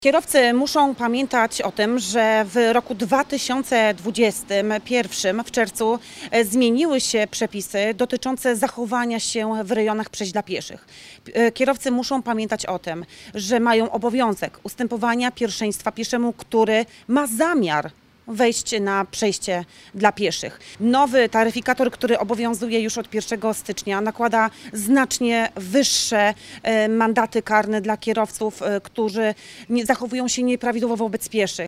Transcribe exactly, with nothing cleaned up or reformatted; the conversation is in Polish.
Kierowcy muszą pamiętać o tym, że w roku dwa tysiące dwudziestym pierwszym w czerwcu zmieniły się przepisy dotyczące zachowania się w rejonach przejść dla pieszych. Kierowcy muszą pamiętać o tym, że mają obowiązek ustępowania pierwszeństwa pieszemu, który ma zamiar wejść na przejście dla pieszych. Nowy taryfikator, który obowiązuje już od pierwszego stycznia, nakłada znacznie wyższe mandaty karne dla kierowców, którzy zachowują się nieprawidłowo wobec pieszych.